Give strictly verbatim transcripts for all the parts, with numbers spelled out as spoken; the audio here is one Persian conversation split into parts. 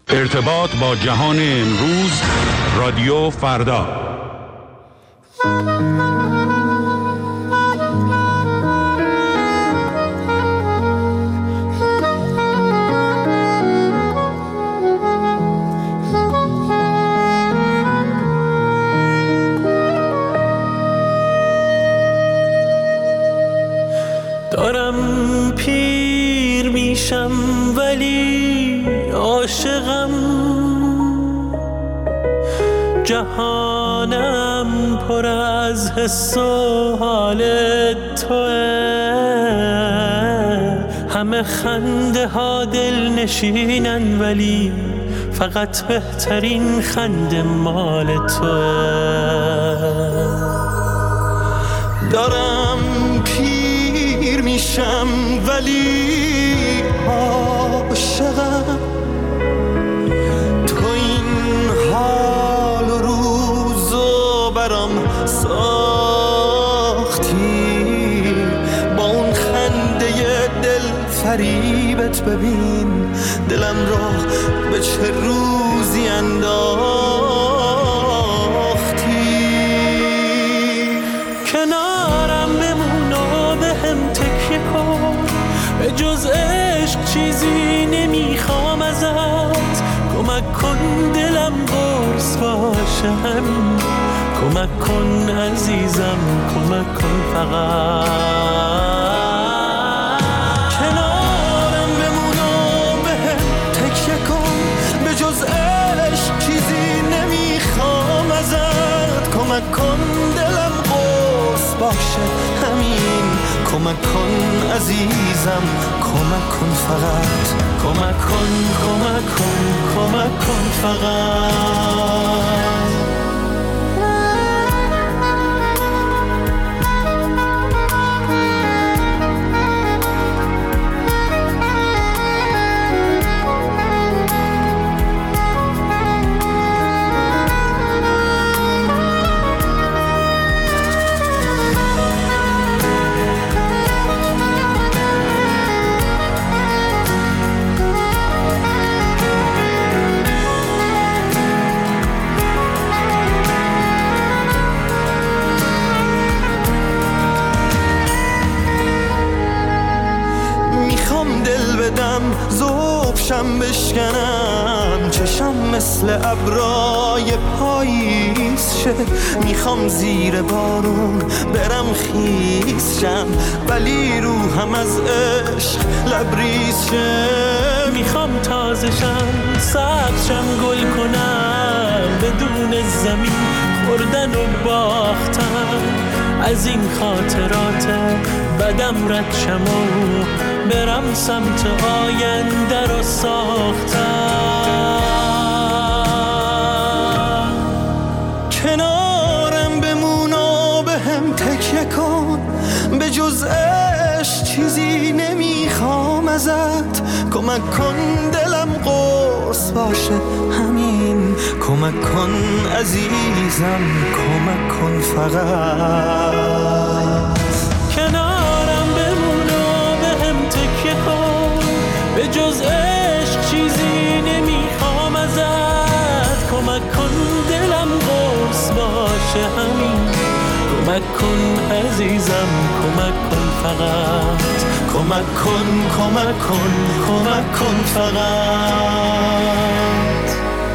ارتباط با جهان امروز، رادیو فردا. دارم پیر میشم ولی عاشقم، جهانم پر از حس و حال توئه، همه خنده ها دل نشینن ولی فقط بهترین خنده مال توئه. دارم پیر میشم ولی عاشقم، تو این حال و روزو برام ساختی، با اون خنده دل فریبت ببین دلم را به چه روزی انداختی. کنارم بمون و به هم تکیه کن، به جز عشق چیزی نمیخوام ازت، کمک کن دلم قرص باشه همین، کمک کن عزیزم کمک کن فقط. کنارم بمون و به هم تکیه کن، به جز عشق چیزی نمیخوام ازت، کمک کن دلم قرص باشه همین، کمک کن عزیزم کمک کن فقط، کمک کن کمک کن کمک کن فقط. زوبشم بشکنم، چشم مثل ابرای پاییز شه، میخوام زیر بارون برم خیس شم ولی روحم از عشق لبریز شه، میخوام تازه شم سبز شم گل کنم، بدون زمین خوردن و باختم، از این خاطرات بدم رد شم و برم سمت آینده رو ساختم. کنارم بمون و به هم تکیه کن، به جز عشق چیزی نمیخوام ازت، کمک کن دلم قرص باشه همین، کمک کن عزیزم کمک کن فقط. کنارم بمون و به هم تکیه کن، به جز عشق چیزی نمیخوام ازت، کمک کن دلم قرص باشه همین، کمک کن عزیزم کمک کن فقط، کمک کن کمک کن کمک کن فقط.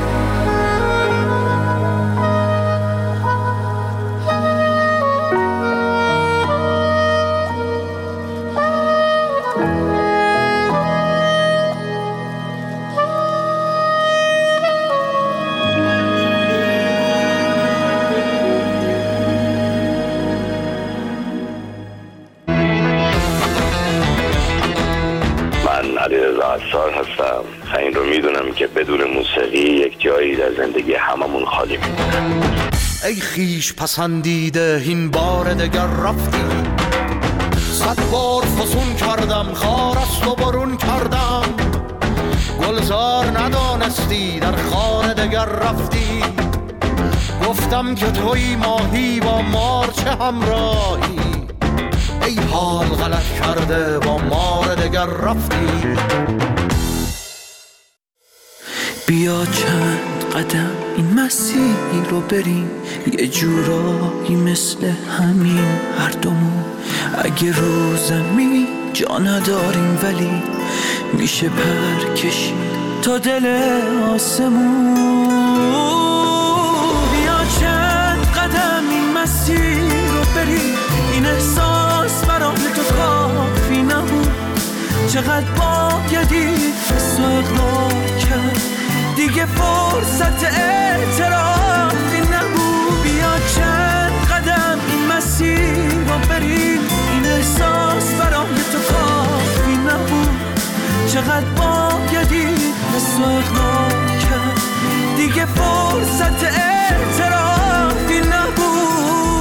عطار هستم. این رو میدونم که بدون موسیقی یک جایی در زندگی هممون خالی میمونه. ای خیش پسندیده این بار دگر رفتی، صد بار فسون کردم خارست و برون کردم، گلزار ندانستی در خانه دگر رفتی، گفتم که توی ماهی با مار چه همراهی، ای حال غلط کرده با مار دگر رفتی. بیا چند قدم این مسیر رو بریم، یه جورایی مثل همین هر دومون. اگه رو زمین جا نداریم ولی میشه پر کشید تا دل آسمون. بیا چند قدم این مسیر رو بریم، این احساس برای تو کافی نبود. چقدر بایدی تو اقرار کرد، دیگه فرصت اعترافی نبود. بیا چند قدم این مسیر رو بریم، این احساس برای تو کافی نبود. چقدر بایدی تو اقرار کرد، دیگه فرصت اعترافی نبود.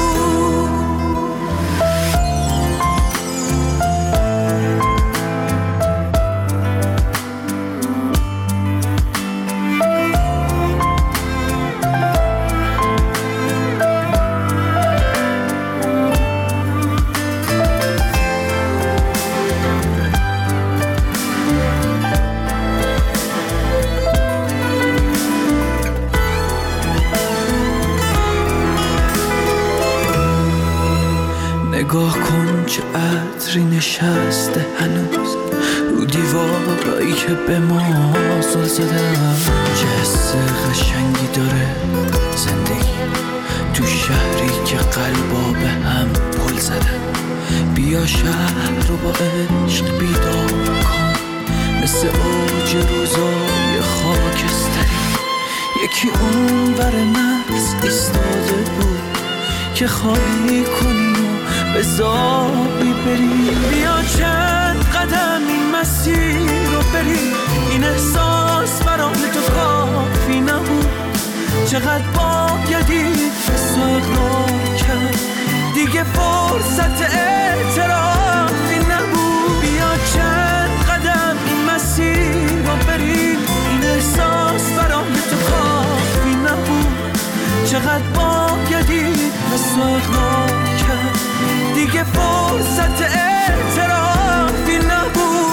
نگاه کن چه عطری نشسته هنوز رو دیوارایی که به ما زل زدن. چه حس قشنگی داره زندگی تو شهری که قلبا به هم پل زدن. بیا شهر رو با عشق بیدار کن، مثل اوج روزای خاکستری. یکی اون بر مرز ایستاده بود که خالی کنی به زابی بری. بیا چند قدم این مسیر رو بری، این احساس برای تو کافی نبود. چقدر بایدی تو اقرار کرد، دیگه فرصت اعترافی نبود. بیا چند قدم این مسیر رو بری، این احساس برای تو کافی نبود. چقدر بایدی تو اقرار کرد، دیگه فرصت اعترافی نبود.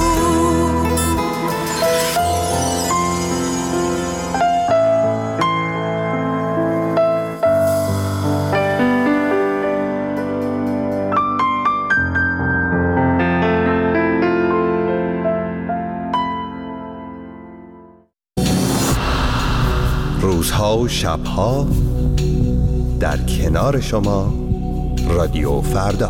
روزها و شبها در کنار شما رادیو فردا.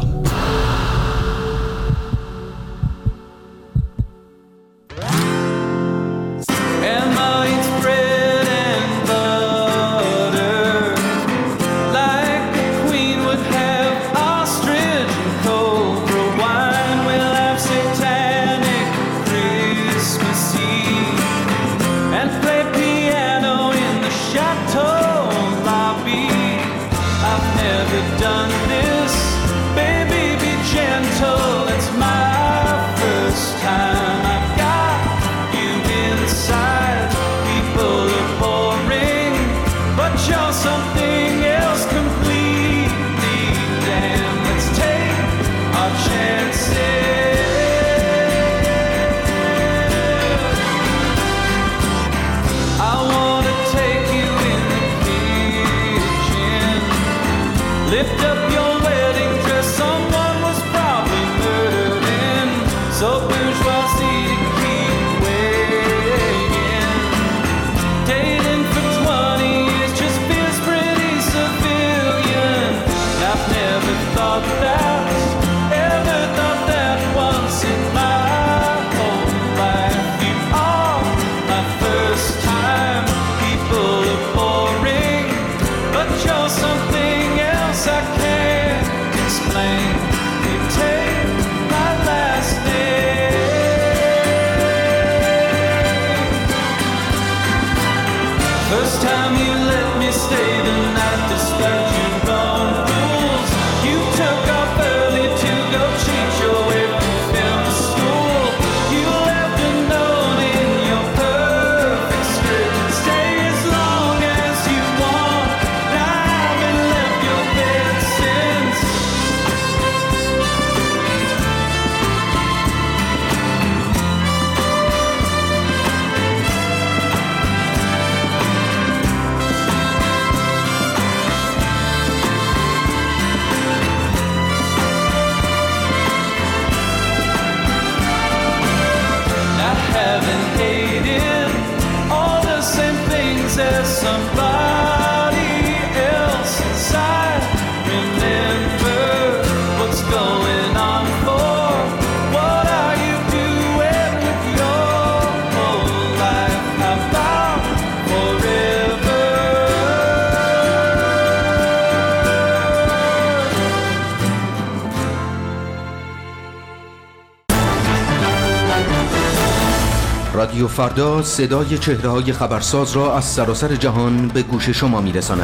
رادیو فردا صدای چهره‌های خبرساز را از سراسر جهان به گوش شما می‌رساند.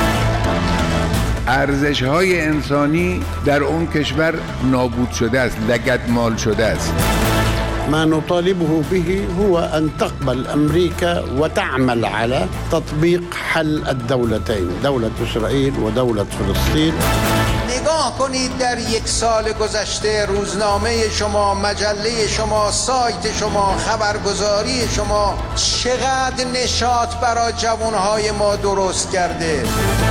ارزش‌های انسانی در اون کشور نابود شده است، لگدمال شده است. ما نطالبه به هو أن تقبل أمريكا وتعمل على تطبيق حل الدولتين، دولة إسرائيل و دولة فلسطین. نگاه کنید در یک سال گذشته روزنامه شما، مجله شما، سایت شما، خبرگزاری شما چقدر نشاط برای جوانهای ما درست کرده.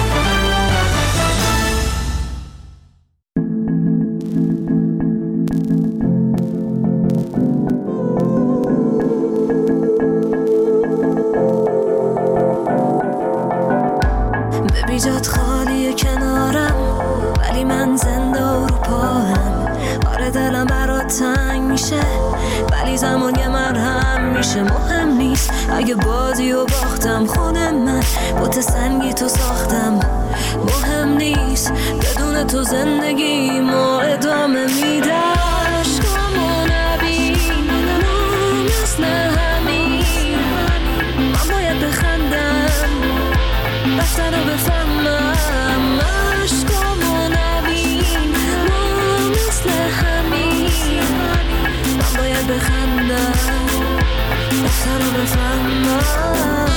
بیجات خالی کنارم ولی من زنده رو پاهم. آره دلم برات تنگ میشه ولی زمان یه مرهم میشه. مهم نیست اگه بازی و باختم، خونه من بوت سنگی تو ساختم. مهم نیست بدون تو زندگی ما ادامه میده. عشقامو نبین مثل همین، من باید بخندم رفتن رو بفهمم. عشقامو نبین ما مثل همین، من باید بخندم رفتن رو بفهمم.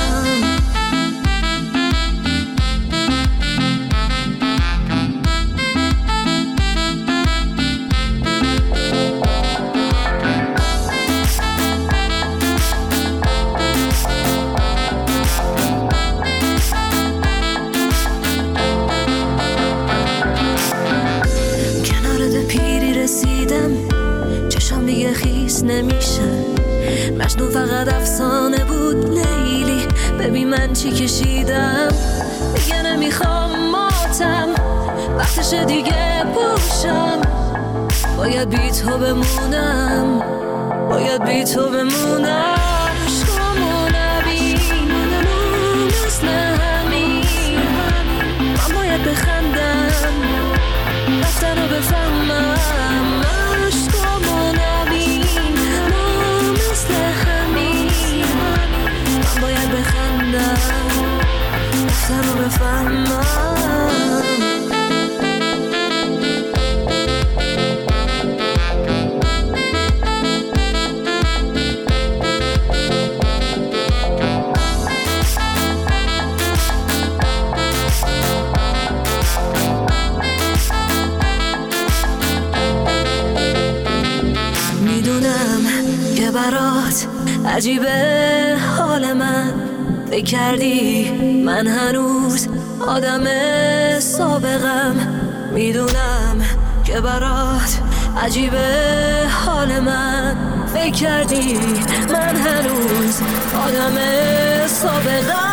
دیگه خیس نمیشن. مجنون فقط افسانه بود لیلی، ببین من چی کشیدم. دیگه نمیخوام ماتم، وقتش دیگه پوشم. باید بی تو بمونم، باید بی تو بمونم. عشقامو نبین مثل همین، من باید بخندم رفتن رو بفهمم. باید بخندم رفتن رو بفهمم. میدونم که برات عجیبه حال من، فکر کردی من هنوز آدم سابقم. میدونم که برات عجیبه حال من، فکر کردی من هنوز آدم سابقم.